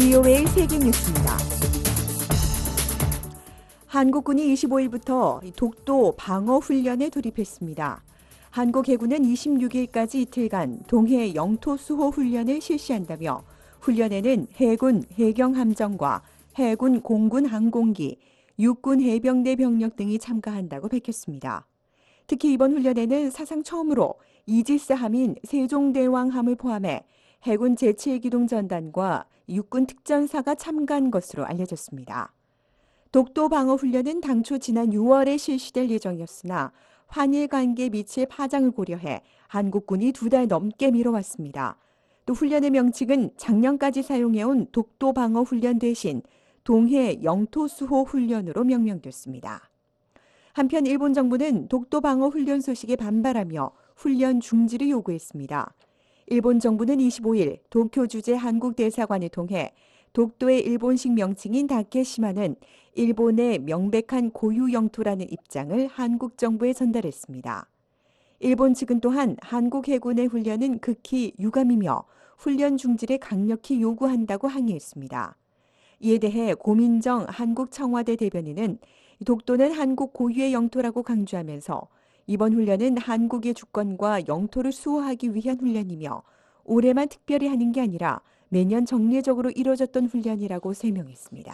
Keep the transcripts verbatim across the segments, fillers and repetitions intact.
브이오에이 세계뉴스입니다. 한국군이 이십오일부터 독도 방어 훈련에 돌입했습니다. 한국 해군은 이십육일까지 이틀간 동해 영토 수호 훈련을 실시한다며 훈련에는 해군 해경함정과 해군 공군 항공기, 육군 해병대 병력 등이 참가한다고 밝혔습니다. 특히 이번 훈련에는 사상 처음으로 이지스 함인 세종대왕함을 포함해 해군 제칠 기동 전단과 육군 특전사가 참가한 것으로 알려졌습니다. 독도 방어 훈련은 당초 지난 유월에 실시될 예정이었으나 한일 관계 미칠 파장을 고려해 한국군이 두 달 넘게 미뤄왔습니다. 또 훈련의 명칭은 작년까지 사용해온 독도 방어 훈련 대신 동해 영토 수호 훈련으로 명명됐습니다. 한편 일본 정부는 독도 방어 훈련 소식에 반발하며 훈련 중지를 요구했습니다. 일본 정부는 이십오일 도쿄 주재 한국 대사관을 통해 독도의 일본식 명칭인 다케시마는 일본의 명백한 고유 영토라는 입장을 한국 정부에 전달했습니다. 일본 측은 또한 한국 해군의 훈련은 극히 유감이며 훈련 중지를 강력히 요구한다고 항의했습니다. 이에 대해 고민정 한국 청와대 대변인은 독도는 한국 고유의 영토라고 강조하면서 이번 훈련은 한국의 주권과 영토를 수호하기 위한 훈련이며 올해만 특별히 하는 게 아니라 매년 정례적으로 이뤄졌던 훈련이라고 설명했습니다.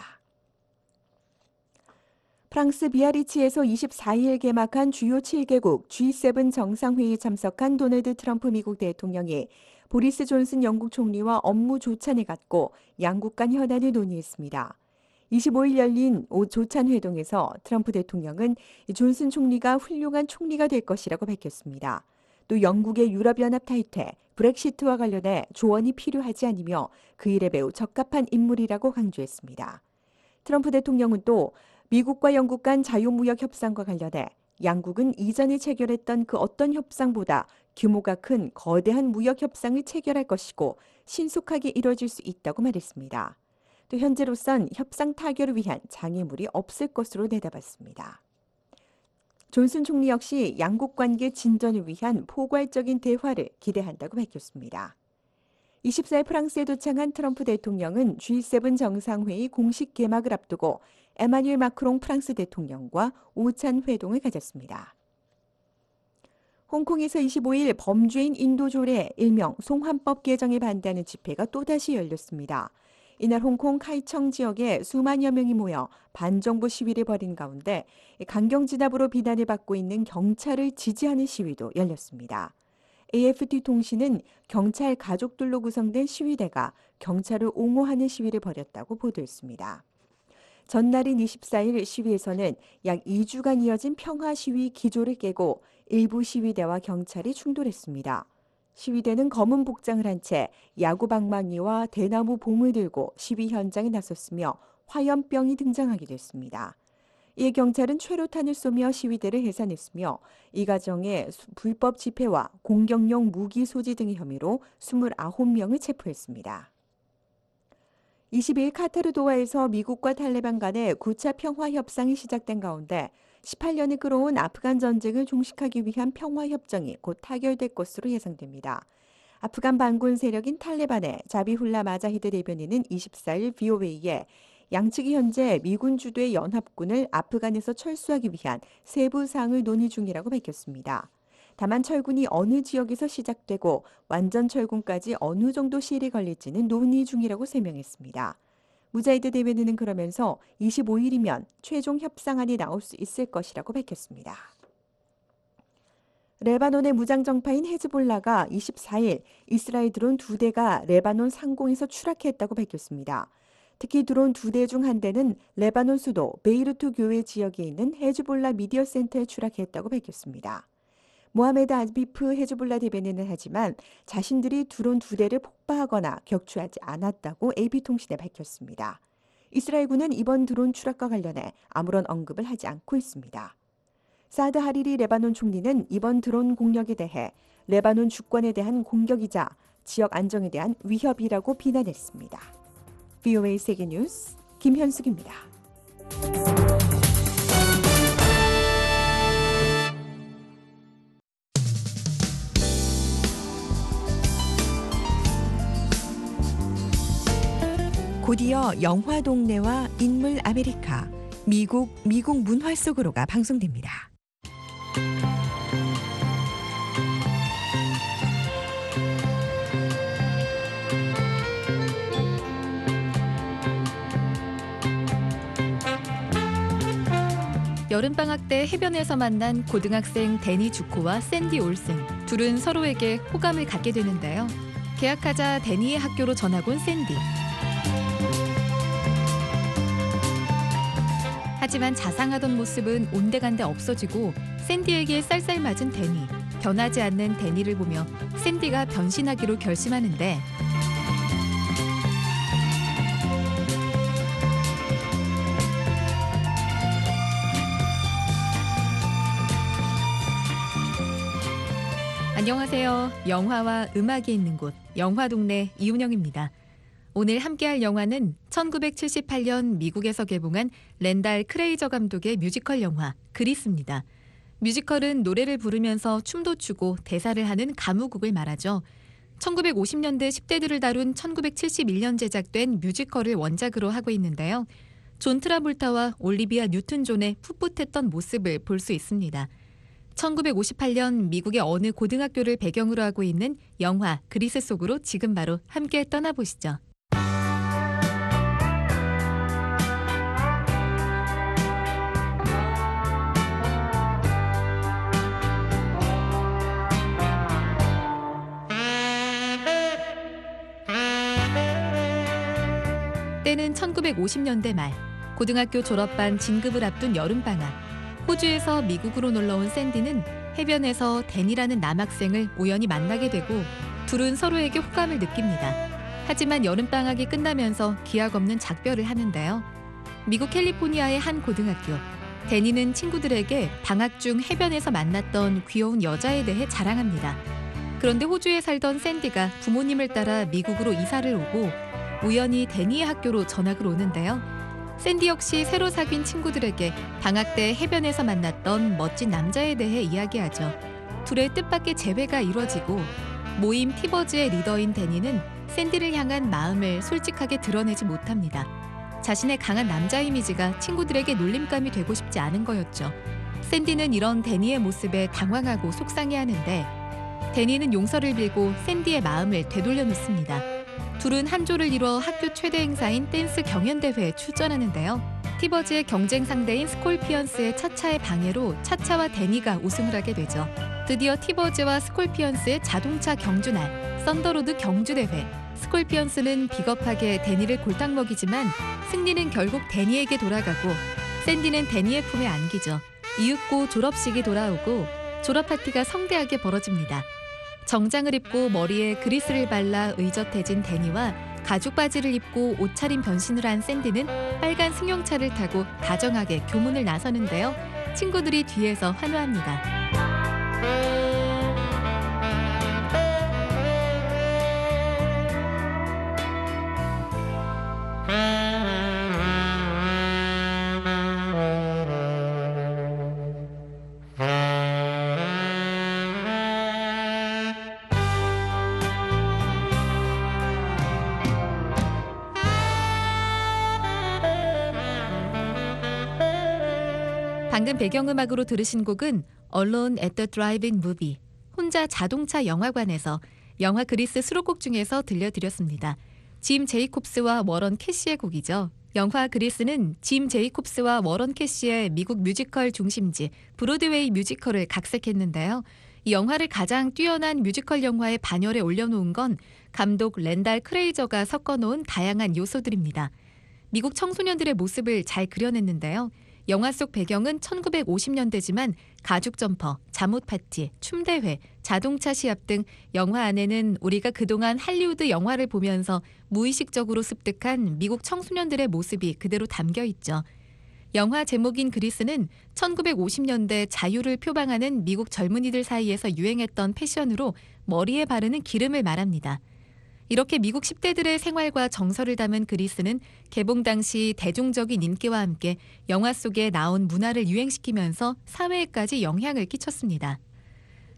프랑스 비아리츠에서 이십사일 개막한 주요 칠 개국 지 세븐 정상회의에 참석한 도널드 트럼프 미국 대통령이 보리스 존슨 영국 총리와 업무 조찬을 갖고 양국 간 현안을 논의했습니다. 이십오일 열린 조찬 회동에서 트럼프 대통령은 존슨 총리가 훌륭한 총리가 될 것이라고 밝혔습니다. 또 영국의 유럽연합 탈퇴, 브렉시트와 관련해 조언이 필요하지 않으며 그 일에 매우 적합한 인물이라고 강조했습니다. 트럼프 대통령은 또 미국과 영국 간 자유무역 협상과 관련해 양국은 이전에 체결했던 그 어떤 협상보다 규모가 큰 거대한 무역 협상을 체결할 것이고 신속하게 이뤄질 수 있다고 말했습니다. 또 현재로선 협상 타결을 위한 장애물이 없을 것으로 내다봤습니다. 존슨 총리 역시 양국 관계 진전을 위한 포괄적인 대화를 기대한다고 밝혔습니다. 이십사일 프랑스에 도착한 트럼프 대통령은 지 세븐 정상회의 공식 개막을 앞두고 에마뉴엘 마크롱 프랑스 대통령과 오찬 회동을 가졌습니다. 홍콩에서 이십오일 범죄인 인도조례 일명 송환법 개정에 반대하는 집회가 또다시 열렸습니다. 이날 홍콩 카이청 지역에 수만여 명이 모여 반정부 시위를 벌인 가운데 강경 진압으로 비난을 받고 있는 경찰을 지지하는 시위도 열렸습니다. 에이에프피 통신은 경찰 가족들로 구성된 시위대가 경찰을 옹호하는 시위를 벌였다고 보도했습니다. 전날인 이십사일 시위에서는 약 이주간 이어진 평화 시위 기조를 깨고 일부 시위대와 경찰이 충돌했습니다. 시위대는 검은 복장을 한 채 야구방망이와 대나무 봉을 들고 시위 현장에 나섰으며 화염병이 등장하기도 했습니다. 이에 경찰은 최루탄을 쏘며 시위대를 해산했으며 이 과정에 불법 집회와 공격용 무기 소지 등의 혐의로 이십구 명을 체포했습니다. 이십일 카타르 도하에서 미국과 탈레반 간의 구 차 평화 협상이 시작된 가운데 십팔 년을 끌어온 아프간 전쟁을 종식하기 위한 평화 협정이 곧 타결될 것으로 예상됩니다. 아프간 반군 세력인 탈레반의 자비훌라 마자히드 대변인은 이십사일 브이오에이에 양측이 현재 미군 주도의 연합군을 아프간에서 철수하기 위한 세부 사항을 논의 중이라고 밝혔습니다. 다만 철군이 어느 지역에서 시작되고 완전 철군까지 어느 정도 시일이 걸릴지는 논의 중이라고 설명했습니다. 무자히드 대변인은 그러면서 이십오일이면 최종 협상안이 나올 수 있을 것이라고 밝혔습니다. 레바논의 무장정파인 헤즈볼라가 이십사일 이스라엘 드론 두 대가 레바논 상공에서 추락했다고 밝혔습니다. 특히 드론 두 대 중 한 대는 레바논 수도 베이루트 교외 지역에 있는 헤즈볼라 미디어 센터에 추락했다고 밝혔습니다. 모하메드 아비프 헤즈볼라 대변인은 하지만 자신들이 드론 두 대를 폭파하거나 격추하지 않았다고 에이피통신에 밝혔습니다. 이스라엘군은 이번 드론 추락과 관련해 아무런 언급을 하지 않고 있습니다. 사드 하리리 레바논 총리는 이번 드론 공격에 대해 레바논 주권에 대한 공격이자 지역 안정에 대한 위협이라고 비난했습니다. 브이오에이 세계뉴스 김현숙입니다. 곧이어 영화 동네와 인물 아메리카, 미국 미국 문화 속으로가 방송됩니다. 여름방학 때 해변에서 만난 고등학생 데니 주코와 샌디 올슨. 둘은 서로에게 호감을 갖게 되는데요. 계약하자 데니의 학교로 전학 온 샌디. 하지만 자상하던 모습은 온데간데 없어지고 샌디에게 쌀쌀맞은 데니. 변하지 않는 데니를 보며 샌디가 변신하기로 결심하는데 안녕하세요. 영화와 음악이 있는 곳, 영화동네 이은영입니다. 오늘 함께할 영화는 천구백칠십팔 년 미국에서 개봉한 랜달 크레이저 감독의 뮤지컬 영화 그리스입니다. 뮤지컬은 노래를 부르면서 춤도 추고 대사를 하는 가무국을 말하죠. 천구백오십 년대 십 대들을 다룬 천구백칠십일 년 제작된 뮤지컬을 원작으로 하고 있는데요. 존 트라볼타와 올리비아 뉴튼 존의 풋풋했던 모습을 볼 수 있습니다. 천구백오십팔 년 미국의 어느 고등학교를 배경으로 하고 있는 영화 그리스 속으로 지금 바로 함께 떠나보시죠. 때는 천구백오십 년대 말, 고등학교 졸업반 진급을 앞둔 여름방학. 호주에서 미국으로 놀러온 샌디는 해변에서 댄이라는 남학생을 우연히 만나게 되고 둘은 서로에게 호감을 느낍니다. 하지만 여름방학이 끝나면서 기약 없는 작별을 하는데요. 미국 캘리포니아의 한 고등학교. 댄이는 친구들에게 방학 중 해변에서 만났던 귀여운 여자에 대해 자랑합니다. 그런데 호주에 살던 샌디가 부모님을 따라 미국으로 이사를 오고 우연히 댄이의 학교로 전학을 오는데요. 샌디 역시 새로 사귄 친구들에게 방학 때 해변에서 만났던 멋진 남자에 대해 이야기하죠. 둘의 뜻밖의 재회가 이뤄지고 모임 티버즈의 리더인 데니는 샌디를 향한 마음을 솔직하게 드러내지 못합니다. 자신의 강한 남자 이미지가 친구들에게 놀림감이 되고 싶지 않은 거였죠. 샌디는 이런 데니의 모습에 당황하고 속상해하는데 데니는 용서를 빌고 샌디의 마음을 되돌려놓습니다. 둘은 한 조를 이뤄 학교 최대 행사인 댄스 경연대회에 출전하는데요. 티버즈의 경쟁 상대인 스콜피언스의 차차의 방해로 차차와 데니가 우승을 하게 되죠. 드디어 티버즈와 스콜피언스의 자동차 경주날, 썬더로드 경주대회. 스콜피언스는 비겁하게 데니를 골탕 먹이지만 승리는 결국 데니에게 돌아가고 샌디는 데니의 품에 안기죠. 이윽고 졸업식이 돌아오고 졸업 파티가 성대하게 벌어집니다. 정장을 입고 머리에 그리스를 발라 의젓해진 데니와 가죽 바지를 입고 옷차림 변신을 한 샌디는 빨간 승용차를 타고 다정하게 교문을 나서는데요. 친구들이 뒤에서 환호합니다. 방금 배경음악으로 들으신 곡은 Alone at the Drive-In Movie, 혼자 자동차 영화관에서 영화 그리스 수록곡 중에서 들려드렸습니다. 짐 제이콥스와 워런 캐시의 곡이죠. 영화 그리스는 짐 제이콥스와 워런 캐시의 미국 뮤지컬 중심지 브로드웨이 뮤지컬을 각색했는데요. 이 영화를 가장 뛰어난 뮤지컬 영화의 반열에 올려놓은 건 감독 랜달 크레이저가 섞어놓은 다양한 요소들입니다. 미국 청소년들의 모습을 잘 그려냈는데요. 영화 속 배경은 천구백오십 년대지만 가죽 점퍼, 잠옷 파티, 춤대회, 자동차 시합 등 영화 안에는 우리가 그동안 할리우드 영화를 보면서 무의식적으로 습득한 미국 청소년들의 모습이 그대로 담겨 있죠. 영화 제목인 그리스는 천구백오십 년대 자유를 표방하는 미국 젊은이들 사이에서 유행했던 패션으로 머리에 바르는 기름을 말합니다. 이렇게 미국 십 대들의 생활과 정서를 담은 그리스는 개봉 당시 대중적인 인기와 함께 영화 속에 나온 문화를 유행시키면서 사회에까지 영향을 끼쳤습니다.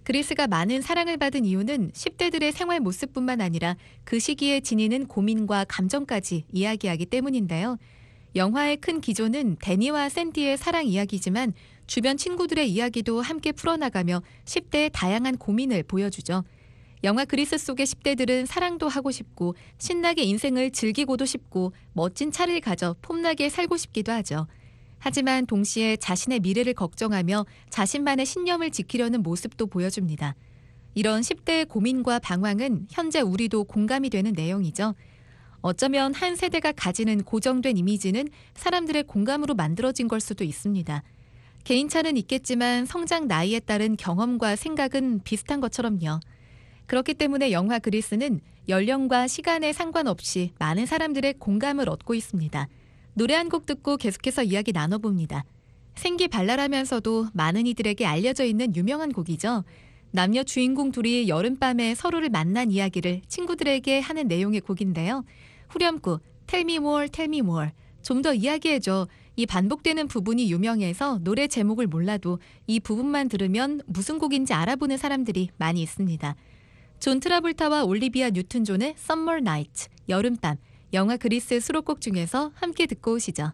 그리스가 많은 사랑을 받은 이유는 십 대들의 생활 모습뿐만 아니라 그 시기에 지니는 고민과 감정까지 이야기하기 때문인데요. 영화의 큰 기조는 데니와 샌디의 사랑 이야기지만 주변 친구들의 이야기도 함께 풀어나가며 십 대의 다양한 고민을 보여주죠. 영화 그리스 속의 십 대들은 사랑도 하고 싶고 신나게 인생을 즐기고도 싶고 멋진 차를 가져 폼나게 살고 싶기도 하죠. 하지만 동시에 자신의 미래를 걱정하며 자신만의 신념을 지키려는 모습도 보여줍니다. 이런 십 대의 고민과 방황은 현재 우리도 공감이 되는 내용이죠. 어쩌면 한 세대가 가지는 고정된 이미지는 사람들의 공감으로 만들어진 걸 수도 있습니다. 개인차는 있겠지만 성장 나이에 따른 경험과 생각은 비슷한 것처럼요. 그렇기 때문에 영화 그리스는 연령과 시간에 상관없이 많은 사람들의 공감을 얻고 있습니다. 노래 한 곡 듣고 계속해서 이야기 나눠봅니다. 생기발랄하면서도 많은 이들에게 알려져 있는 유명한 곡이죠. 남녀 주인공 둘이 여름밤에 서로를 만난 이야기를 친구들에게 하는 내용의 곡인데요. 후렴구 Tell me more, tell me more. 좀 더 이야기해줘. 이 반복되는 부분이 유명해서 노래 제목을 몰라도 이 부분만 들으면 무슨 곡인지 알아보는 사람들이 많이 있습니다. 존 트라볼타와 올리비아 뉴튼 존의 Summer Night, 여름밤. 영화 그리스 수록곡 중에서 함께 듣고 오시죠.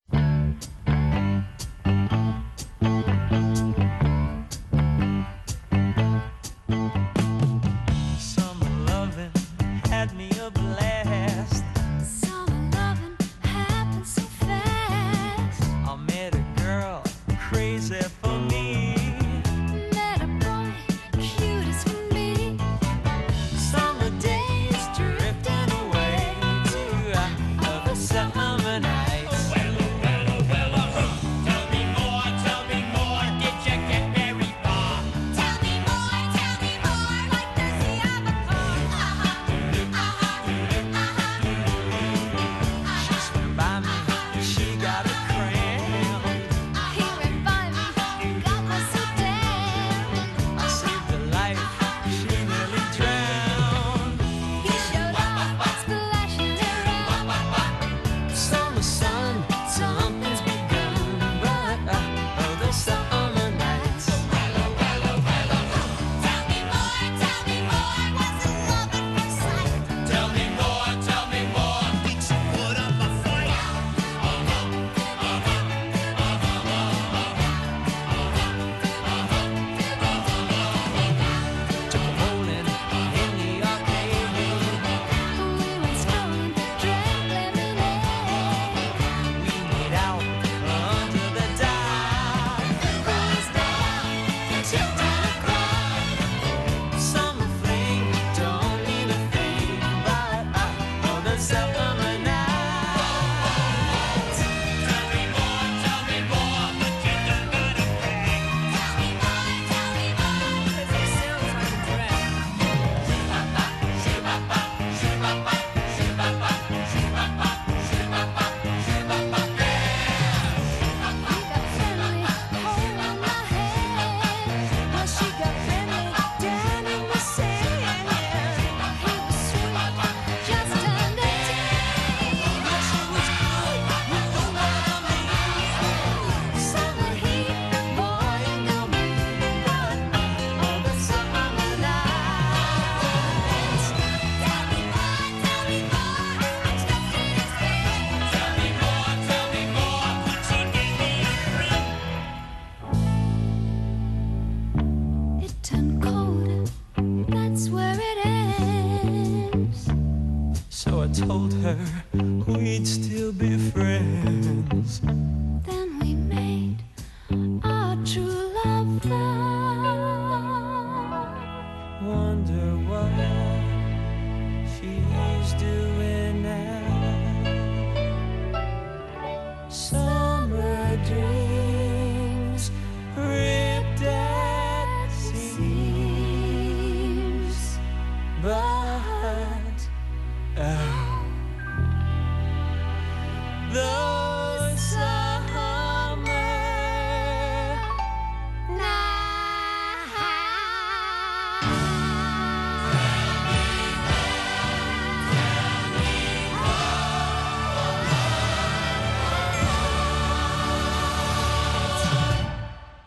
Told her we'd still be friends. Then we made our true love vow. Wonder what she's doing now. Summer dreams ripped at seams, but uh, those summer nights.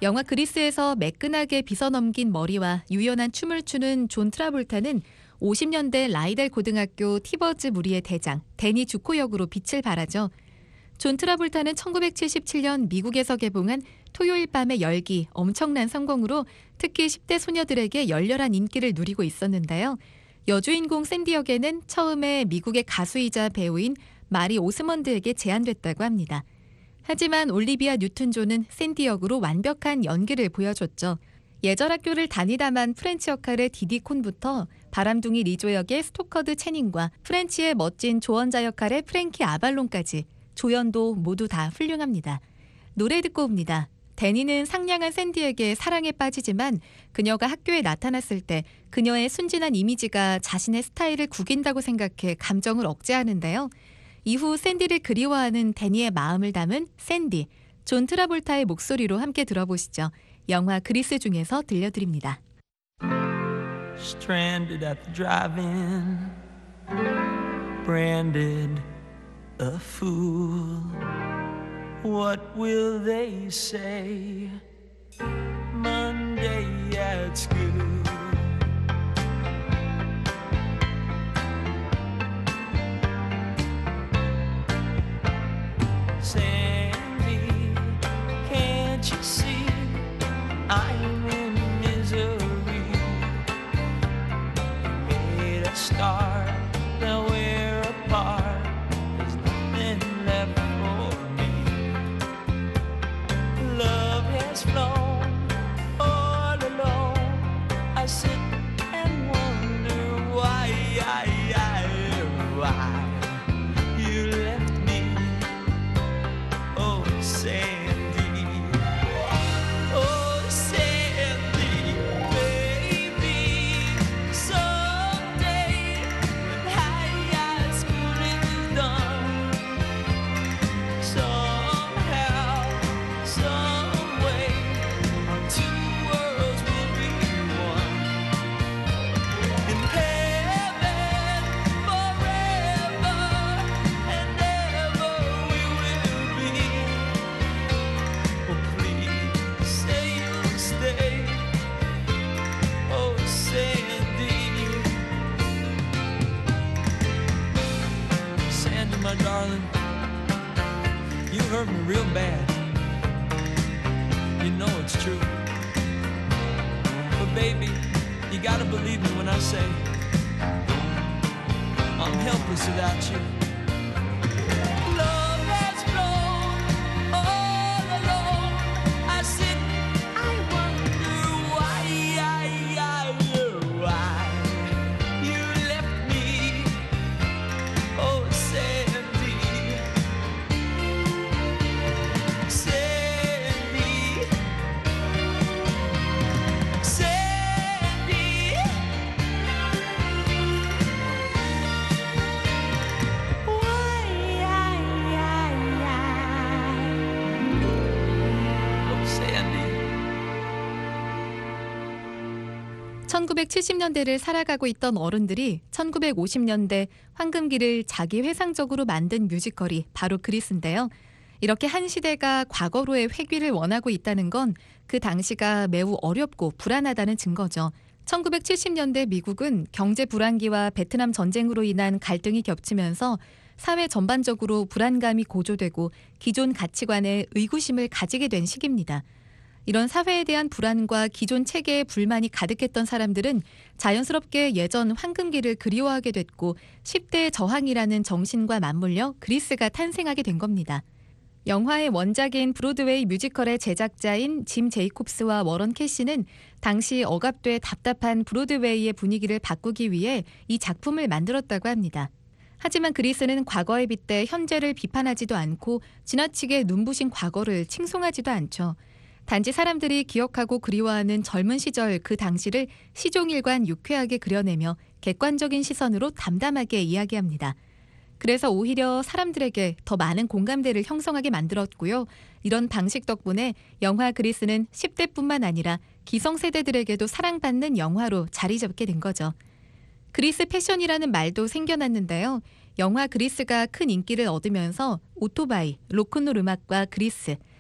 영화 그리스에서 매끈하게 빗어넘긴 머리와 유연한 춤을 추는 존 트라볼타는 오십 년대 라이델 고등학교 티버즈 무리의 대장 데니 주코 역으로 빛을 발하죠. 존 트라볼타는 천구백칠십칠 년 미국에서 개봉한 토요일 밤의 열기 엄청난 성공으로 특히 십 대 소녀들에게 열렬한 인기를 누리고 있었는데요. 여주인공 샌디 역에는 처음에 미국의 가수이자 배우인 마리 오스먼드에게 제안됐다고 합니다. 하지만 올리비아 뉴튼 존은 샌디 역으로 완벽한 연기를 보여줬죠. 예절 학교를 다니다만 프렌치 역할의 디디 콘부터 바람둥이 리조 역의 스토커드 채닝과 프렌치의 멋진 조언자 역할의 프랭키 아발론까지 조연도 모두 다 훌륭합니다. 노래 듣고 옵니다. 데니는 상냥한 샌디에게 사랑에 빠지지만 그녀가 학교에 나타났을 때 그녀의 순진한 이미지가 자신의 스타일을 구긴다고 생각해 감정을 억제하는데요. 이후 샌디를 그리워하는 데니의 마음을 담은 샌디, 존 트라볼타의 목소리로 함께 들어보시죠. 영화 그리스 중에서 들려드립니다. Stranded at the drive-in, branded a fool. What will they say Monday at school? Sandy, can't you see I'm in misery? Made a start, now we're apart. There's nothing left for me. Love has flown all alone. I sit and wonder why, why you left me. Oh, Sandy, oh, Sandy, baby. Someday when high school is done, somehow, some way, our two worlds will be one. In heaven, forever and ever we will be. Oh, please say you'll stay. Oh, Sandy, Sandy, my darling, you hurt me real bad. You know it's true. But baby, you gotta believe me when I say I'm helpless without you. Love has flown all alone. I sit, I wonder why, why you left me. Oh, Sandy, Sandy, Sandy. Oh, Sandy. 천구백칠십 년대를 살아가고 있던 어른들이 천구백오십 년대 황금기를 자기 회상적으로 만든 뮤지컬이 바로 그리스인데요. 이렇게 한 시대가 과거로의 회귀를 원하고 있다는 건 그 당시가 매우 어렵고 불안하다는 증거죠. 천구백칠십 년대 미국은 경제 불황기와 베트남 전쟁으로 인한 갈등이 겹치면서 사회 전반적으로 불안감이 고조되고 기존 가치관에 의구심을 가지게 된 시기입니다. 이런 사회에 대한 불안과 기존 체계에 불만이 가득했던 사람들은 자연스럽게 예전 황금기를 그리워하게 됐고 십 대의 저항이라는 정신과 맞물려 그리스가 탄생하게 된 겁니다. 영화의 원작인 브로드웨이 뮤지컬의 제작자인 짐 제이콥스와 워런 캐시는 당시 억압돼 답답한 브로드웨이의 분위기를 바꾸기 위해 이 작품을 만들었다고 합니다. 하지만 그리스는 과거에 빗대 현재를 비판하지도 않고 지나치게 눈부신 과거를 칭송하지도 않죠. 단지 사람들이 기억하고 그리워하는 젊은 시절 그 당시를 시종일관 유쾌하게 그려내며 객관적인 시선으로 담담하게 이야기합니다. 그래서 오히려 사람들에게 더 많은 공감대를 형성하게 만들었고요. 이런 방식 덕분에 영화 그리스는 십 대뿐만 아니라 기성세대들에게도 사랑받는 영화로 자리 잡게 된 거죠. 그리스 패션이라는 말도 생겨났는데요. 영화 그리스가 큰 인기를 얻으면서 오토바이, 로큰롤 음악과 그리스,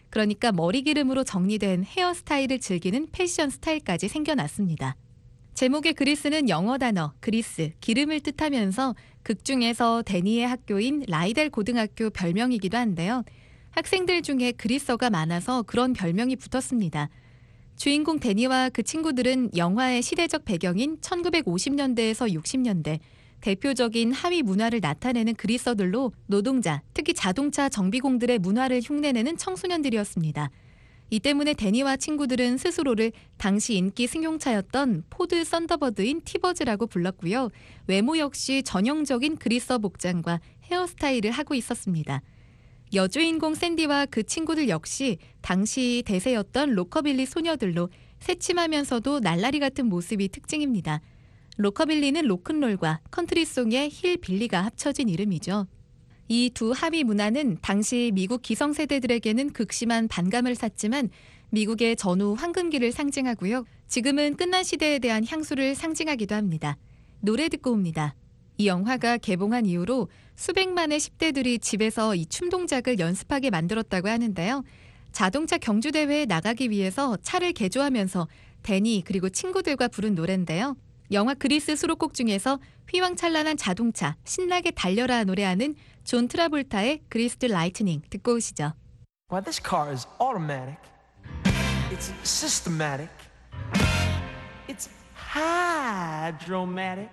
그러니까 머리 기름으로 정리된 헤어스타일을 즐기는 패션 스타일까지 생겨났습니다. 제목의 그리스는 영어 단어 그리스, 기름을 뜻하면서 극 중에서 데니의 학교인 라이델 고등학교 별명이기도 한데요. 학생들 중에 그리스어가 많아서 그런 별명이 붙었습니다. 주인공 데니와 그 친구들은 영화의 시대적 배경인 천구백오십 년대에서 육십 년대 대표적인 하위 문화를 나타내는 그리스어들로 노동자, 특히 자동차 정비공들의 문화를 흉내내는 청소년들이었습니다. 이 때문에 데니와 친구들은 스스로를 당시 인기 승용차였던 포드 썬더버드인 티버즈라고 불렀고요. 외모 역시 전형적인 그리스어 복장과 헤어스타일을 하고 있었습니다. 여주인공 샌디와 그 친구들 역시 당시 대세였던 로커빌리 소녀들로 새침하면서도 날라리 같은 모습이 특징입니다. 로커빌리는 로큰롤과 컨트리송의 힐빌리가 합쳐진 이름이죠. 이 두 하위 문화는 당시 미국 기성세대들에게는 극심한 반감을 샀지만 미국의 전후 황금기를 상징하고요. 지금은 끝난 시대에 대한 향수를 상징하기도 합니다. 노래 듣고 옵니다. 이 영화가 개봉한 이후로 수백만의 십 대들이 집에서 이 춤 동작을 연습하게 만들었다고 하는데요. 자동차 경주대회에 나가기 위해서 차를 개조하면서 데니 그리고 친구들과 부른 노래인데요. 영화 그리스 수록곡 중에서 휘황찬란한 자동차, 신나게 달려라 노래하는 존 트라볼타의 그리스 라이트닝 듣고 오시죠. Why, this car is automatic. It's systematic. It's hydromatic.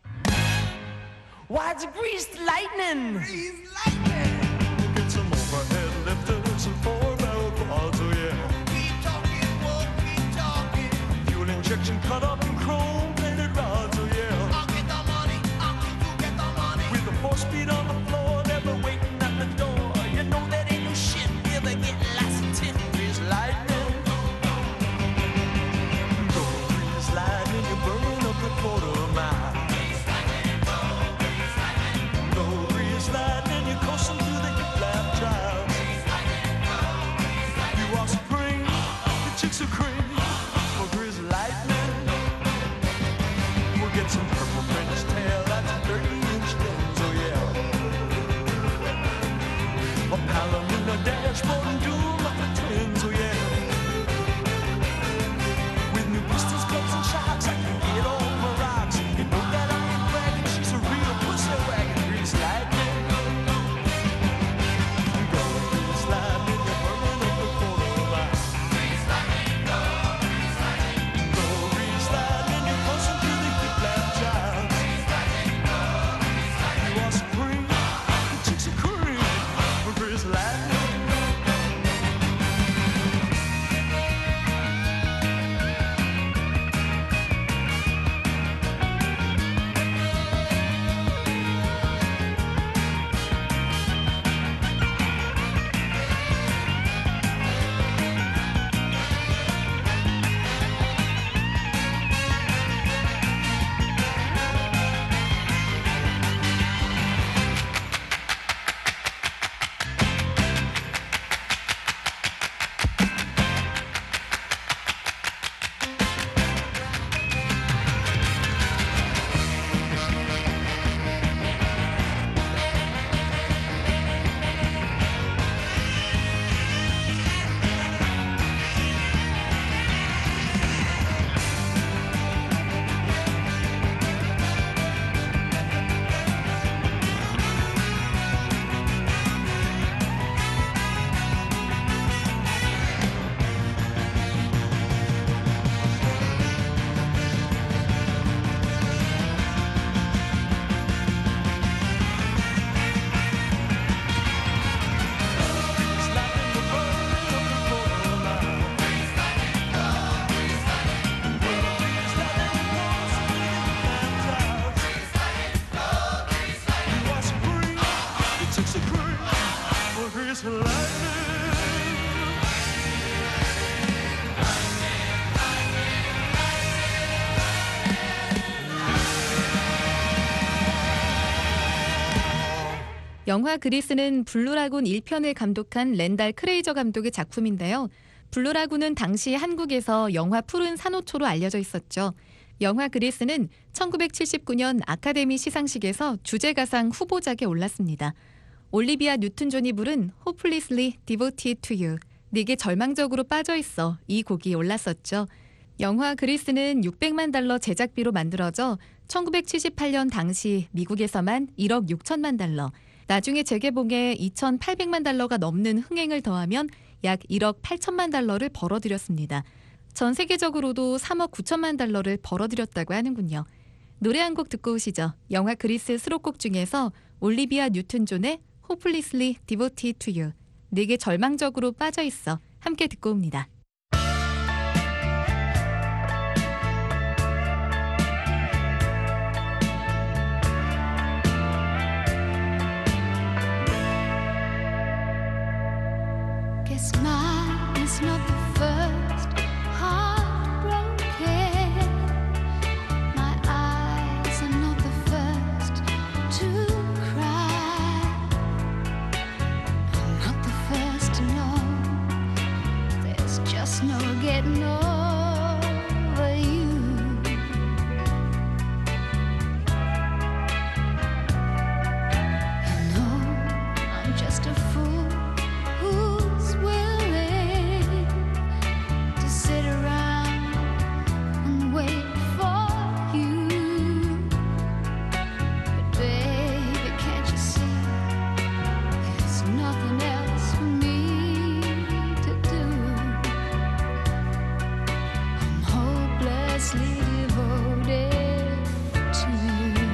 Why, it's greased lightning. Greased lightning. Get some overhead lifters and four-barrel quads, oh yeah. Keep talking, won't keep talking. Fuel injection cut up in chrome-plated rods, oh yeah. I'll get the money, I'll get you get the money. With the four-speed on the floor, never waiting at the door. You know that ain't no shit, never getting lots of tip. Greased lightning. Go greased lightning, you're burning up the quarter mile. Lightning, you're coasting through the hip lap drive. You are supreme, the chicks are cream. For Grizz lightning, we'll get some purple French tail, that's a thirty inch lens, oh yeah. A Palomino dashboard and doom of the twins, oh yeah. With new pistols, clubs and shocks, I can get all my rocks. You know that I ain't bragging, she's a real pussy wagon. Grizz lightning. 영화 그리스는 블루라군 일 편을 감독한 랜달 크레이저 감독의 작품인데요. 블루라군은 당시 한국에서 영화 푸른 산호초로 알려져 있었죠. 영화 그리스는 천구백칠십구 년 아카데미 시상식에서 주제가상 후보작에 올랐습니다. 올리비아 뉴튼 존이 부른 Hopelessly Devoted to You, 네게 절망적으로 빠져있어 이 곡이 올랐었죠. 영화 그리스는 육백만 달러 제작비로 만들어져 천구백칠십팔 년 당시 미국에서만 일억 육천만 달러, 나중에 재개봉에 이천팔백만 달러가 넘는 흥행을 더하면 약 일억 팔천만 달러를 벌어들였습니다. 전 세계적으로도 삼억 구천만 달러를 벌어들였다고 하는군요. 노래 한 곡 듣고 오시죠. 영화 그리스 수록곡 중에서 올리비아 뉴튼 존의 Hopelessly Devoted to You, 네게 절망적으로 빠져있어 함께 듣고 옵니다. Guess mine is not the first heartbroken. My eyes are not the first to cry. I'm not the first to know. There's just no getting over you. You know I'm just a fool who's willing to sit around and wait for you. But baby, can't you see there's nothing else for me to do? I'm hopelessly devoted to you.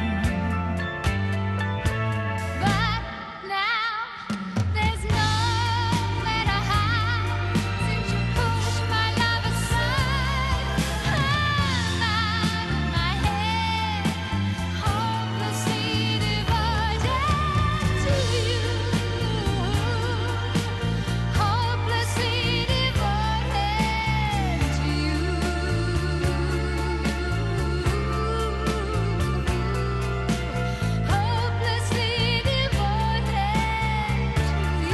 But now there's nowhere to hide since you pushed my love aside. I'm out of my head, hopelessly devoted to you. Hopelessly devoted to you. Hopelessly devoted to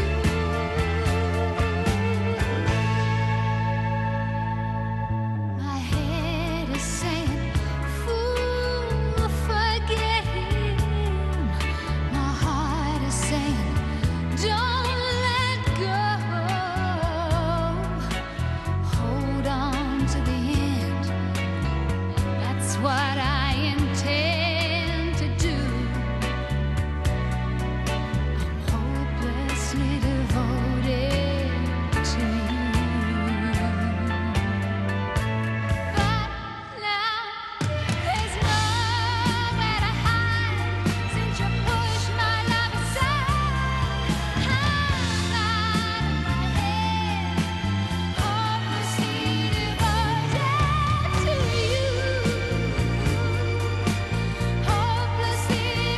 you. My head is saying, fool, forget him. My heart is saying, don't let go. Hold on to the end. That's what I intend to do. I'm hopelessly devoted to you. But now there's nowhere to hide since you pushed my love aside. I'm out of my head, hopelessly devoted to you. Hopelessly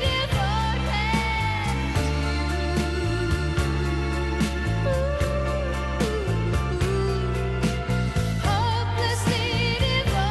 devoted. Hopelessly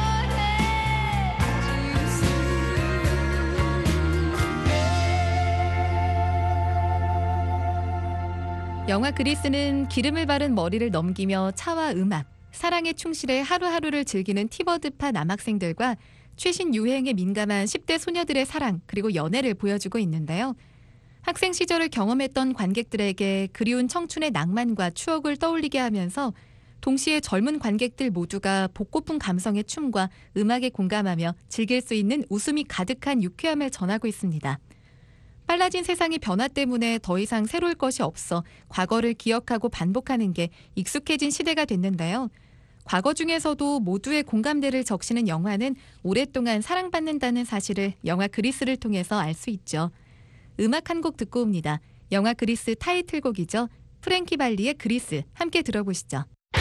devoted. 영화 그리스는 기름을 바른 머리를 넘기며 차와 음악, 사랑에 충실해 하루하루를 즐기는 티버드파 남학생들과 최신 유행에 민감한 십 대 소녀들의 사랑 그리고 연애를 보여주고 있는데요. 학생 시절을 경험했던 관객들에게 그리운 청춘의 낭만과 추억을 떠올리게 하면서 동시에 젊은 관객들 모두가 복고풍 감성의 춤과 음악에 공감하며 즐길 수 있는 웃음이 가득한 유쾌함을 전하고 있습니다. 빨라진 세상의 변화 때문에 더 이상 새로울 것이 없어 과거를 기억하고 반복하는 게 익숙해진 시대가 됐는데요. 과거 중에서도 모두의 공감대를 적시는 영화는 오랫동안 사랑받는다는 사실을 영화 그리스를 통해서 알 수 있죠. 음악 한 곡 듣고 옵니다. 영화 그리스 타이틀곡이죠. 프랭키 발리의 그리스, 함께 들어보시죠.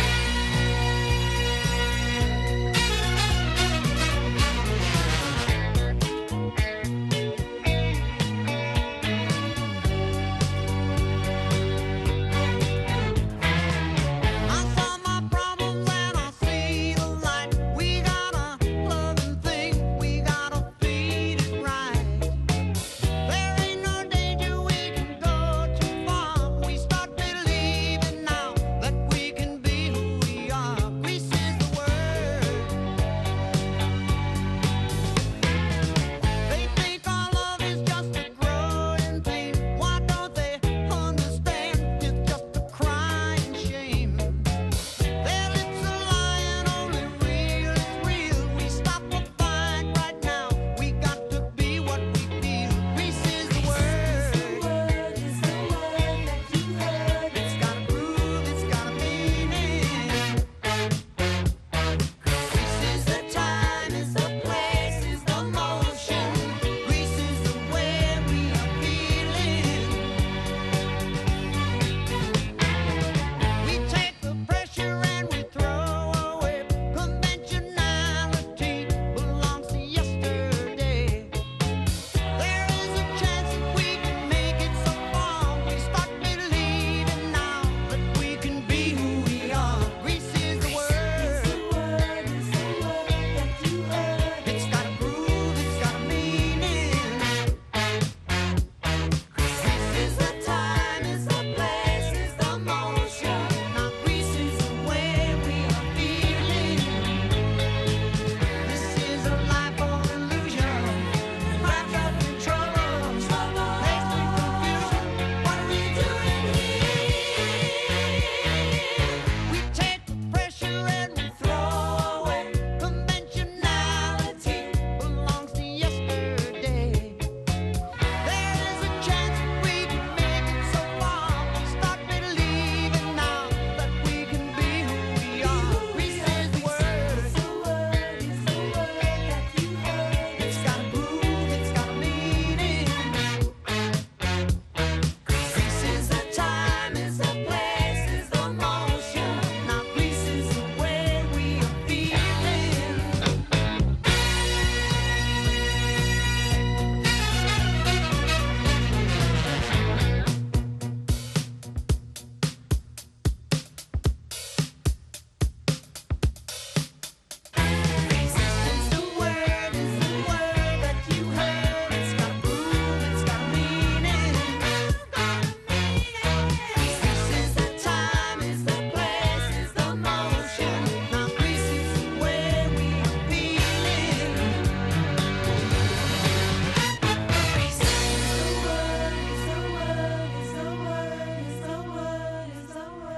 I saw my problems and I see the light. We got a loving thing, we gotta feed it right. There ain't no danger, we can go too far. We start believing now that we can be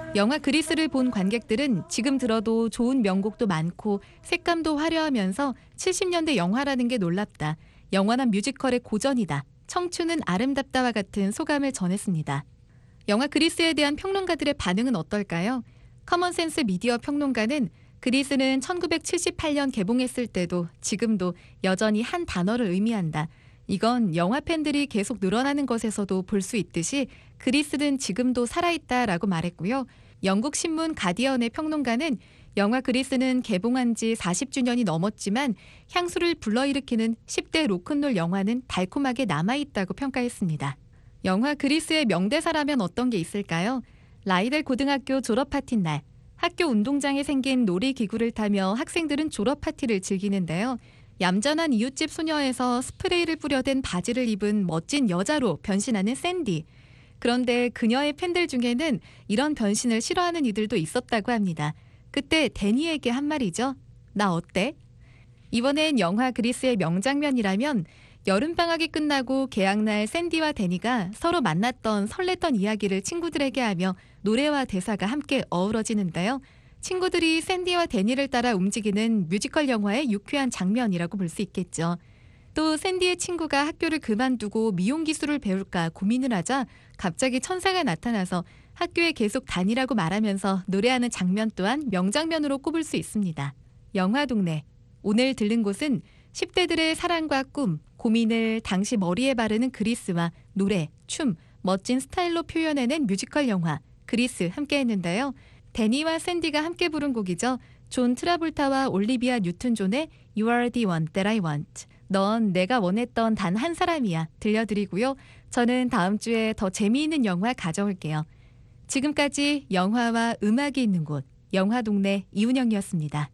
영화 그리스를 본 관객들은 지금 들어도 좋은 명곡도 많고 색감도 화려하면서 칠십 년대 영화라는 게 놀랍다. 영원한 뮤지컬의 고전이다. 청춘은 아름답다와 같은 소감을 전했습니다. 영화 그리스에 대한 평론가들의 반응은 어떨까요? 커먼센스 미디어 평론가는 그리스는 천구백칠십팔 년 개봉했을 때도 지금도 여전히 한 단어를 의미한다. 이건 영화 팬들이 계속 늘어나는 것에서도 볼 수 있듯이 그리스는 지금도 살아있다라고 말했고요. 영국 신문 가디언의 평론가는 영화 그리스는 개봉한 지 사십 주년이 넘었지만 향수를 불러일으키는 십 대 로큰롤 영화는 달콤하게 남아있다고 평가했습니다. 영화 그리스의 명대사라면 어떤 게 있을까요? 라이델 고등학교 졸업 파티 날 학교 운동장에 생긴 놀이기구를 타며 학생들은 졸업 파티를 즐기는데요. 얌전한 이웃집 소녀에서 스프레이를 뿌려댄 바지를 입은 멋진 여자로 변신하는 샌디. 그런데 그녀의 팬들 중에는 이런 변신을 싫어하는 이들도 있었다고 합니다. 그때 데니에게 한 말이죠. 나 어때? 이번엔 영화 그리스의 명장면이라면 여름방학이 끝나고 개학날 샌디와 데니가 서로 만났던 설렜던 이야기를 친구들에게 하며 노래와 대사가 함께 어우러지는데요. 친구들이 샌디와 데니를 따라 움직이는 뮤지컬 영화의 유쾌한 장면이라고 볼 수 있겠죠. 또 샌디의 친구가 학교를 그만두고 미용 기술을 배울까 고민을 하자 갑자기 천사가 나타나서 학교에 계속 다니라고 말하면서 노래하는 장면 또한 명장면으로 꼽을 수 있습니다. 영화동네. 오늘 들른 곳은 십 대들의 사랑과 꿈, 고민을 당시 머리에 바르는 그리스와 노래, 춤, 멋진 스타일로 표현해낸 뮤지컬 영화 그리스 함께 했는데요. 데니와 샌디가 함께 부른 곡이죠. 존 트라볼타와 올리비아 뉴튼 존의 You are the one that I want. 넌 내가 원했던 단 한 사람이야 들려드리고요. 저는 다음 주에 더 재미있는 영화 가져올게요. 지금까지 영화와 음악이 있는 곳 영화동네 이운영이었습니다.